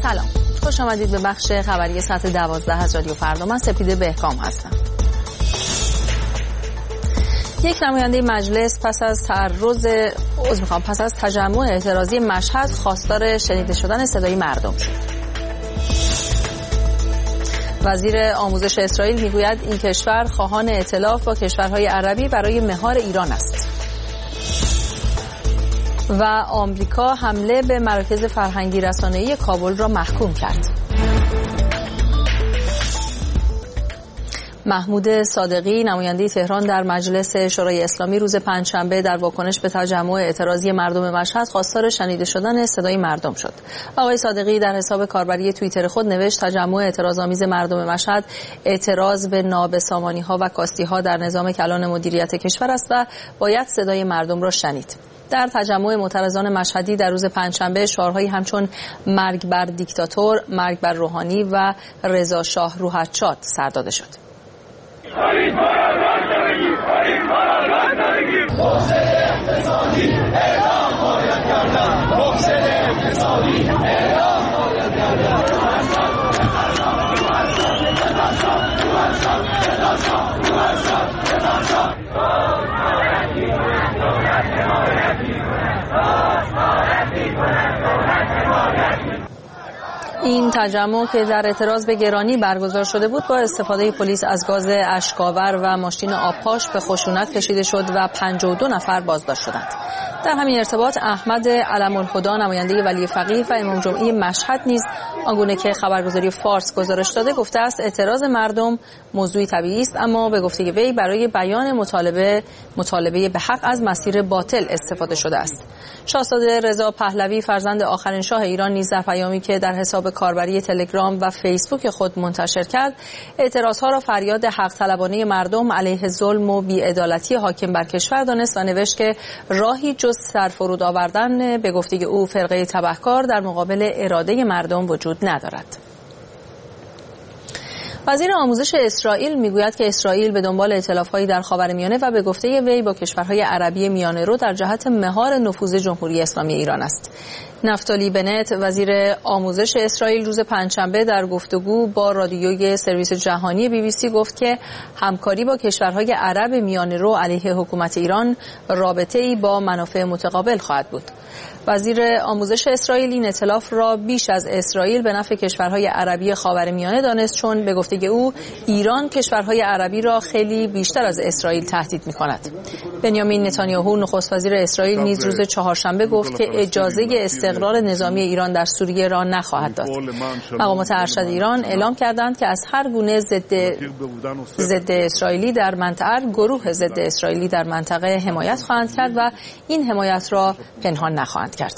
سلام، خوش آمدید به بخش خبری ساعت 12 از رادیو فردا. من سپیده بهکام هستم. یک نماینده مجلس پس از تجمع اعتراضی مشهد خواستار شنیده شدن صدای مردم شد. وزیر آموزش اسرائیل میگوید این کشور خواهان ائتلاف با کشورهای عربی برای مهار ایران است. و آمریکا حمله به مراکز فرهنگی رسانه‌ای کابل را محکوم کرد. محمود صادقی نماینده تهران در مجلس شورای اسلامی روز پنجشنبه در واکنش به تجمع اعتراضی مردم مشهد خواستار شنیده شدن صدای مردم شد. آقای صادقی در حساب کاربری توییتر خود نوشت تجمع اعتراض‌آمیز مردم مشهد اعتراض به نابسامانی‌ها و کاستی‌ها در نظام کلان مدیریت کشور است و باید صدای مردم را شنید. در تجمع معترضان مشهدی در روز پنجشنبه شعارهایی همچون مرگ بر دیکتاتور، مرگ بر روحانی و رضا شاه روحت شاد سر داده شد. این تجمع که در اعتراض به گرانی برگزار شده بود با استفاده پلیس از گاز اشک‌آور و ماشین آبپاش به خشونت کشیده شد و 52 نفر بازداشت شدند. در همین ارتباط احمد علم‌الهدی نماینده ولی فقیه و امام جمعه مشهد نیز آنگونه که خبرگزاری فارس گزارش داده گفته است اعتراض مردم موضوعی طبیعی است، اما به گفته وی برای بیان مطالبه به حق از مسیر باطل استفاده شده است. شاهزاده رضا پهلوی فرزند آخرین شاه ایران نیز در پیامی که در حساب کاربری تلگرام و فیسبوک خود منتشر کرد اعتراضها را فریاد حق طلبانه مردم علیه ظلم و بی‌عدالتی حاکم بر کشور دانست و نوشت که راهی جز سرفرود آوردن به گفته او فرقه تبهکار در مقابل اراده مردم وجود ندارد. وزیر آموزش اسرائیل میگوید که اسرائیل به دنبال ائتلاف‌هایی در خاورمیانه و به گفته وی با کشورهای عربی میانه‌رو در جهت مهار نفوذ جمهوری اسلامی ایران است. نفتالی بنت وزیر آموزش اسرائیل روز پنجشنبه در گفتگو با رادیوی سرویس جهانی BBC گفت که همکاری با کشورهای عرب میانه‌رو علیه حکومت ایران رابطه‌ای با منافع متقابل خواهد بود. وزیر آموزش اسرائیل این ائتلاف را بیش از اسرائیل به نفع کشورهای عربی خاورمیانه دانست، چون به گفته او ایران کشورهای عربی را خیلی بیشتر از اسرائیل تهدید می‌کند. بنیامین نتانیاهو نخست وزیر اسرائیل نیز روز چهارشنبه گفت که اجازه استقرار نظامی ایران در سوریه را نخواهد داد. مقامات ارشد ایران اعلام کردند که از هر گونه ضد اسرائیلی در منطقه گروه ضد اسرائیلی در منطقه حمایت خواهند کرد و این حمایت را پنهان نخواهند کرد.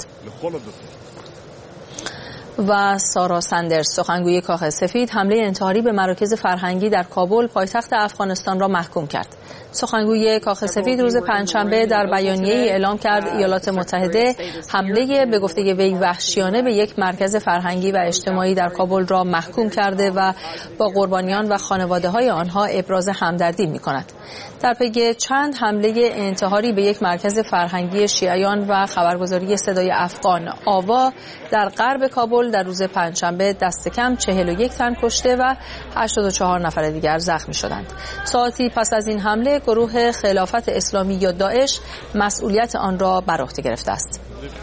و سارا سندرز سخنگوی کاخ سفید حمله انتحاری به مراکز فرهنگی در کابل پایتخت افغانستان را محکوم کرد. سخنگوی کاخ سفید روز پنجشنبه در بیانیه‌ای اعلام کرد ایالات متحده حمله به گفته وی وحشیانه به یک مرکز فرهنگی و اجتماعی در کابل را محکوم کرده و با قربانیان و خانواده‌های آنها ابراز همدردی می‌کند. در پی چند حمله انتحاری به یک مرکز فرهنگی شیعیان و خبرگزاری صدای افغان آوا در غرب کابل در روز پنجشنبه دست کم 41 تن کشته و 84 نفر دیگر زخمی شدند. ساعتی پس از این حمله گروه خلافت اسلامی یا داعش مسئولیت آن را بر عهده گرفته است.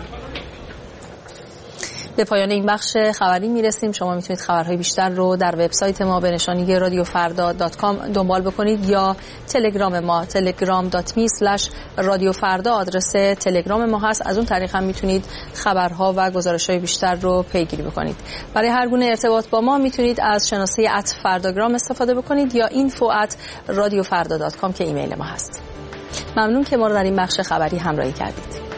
به پایان این بخش خبری میرسیم. شما میتونید خبرهای بیشتر رو در وبسایت ما به نشانی radiofarda.com دنبال بکنید یا تلگرام ما telegram.me/radiofarda آدرس تلگرام ما هست. از اون طریق هم میتونید خبرها و گزارش‌های بیشتر رو پیگیری بکنید. برای هر گونه ارتباط با ما میتونید از شناسه @fardagram استفاده بکنید یا info@radiofarda.com که ایمیل ما هست. ممنون که ما رو در این بخش خبری همراهی کردید.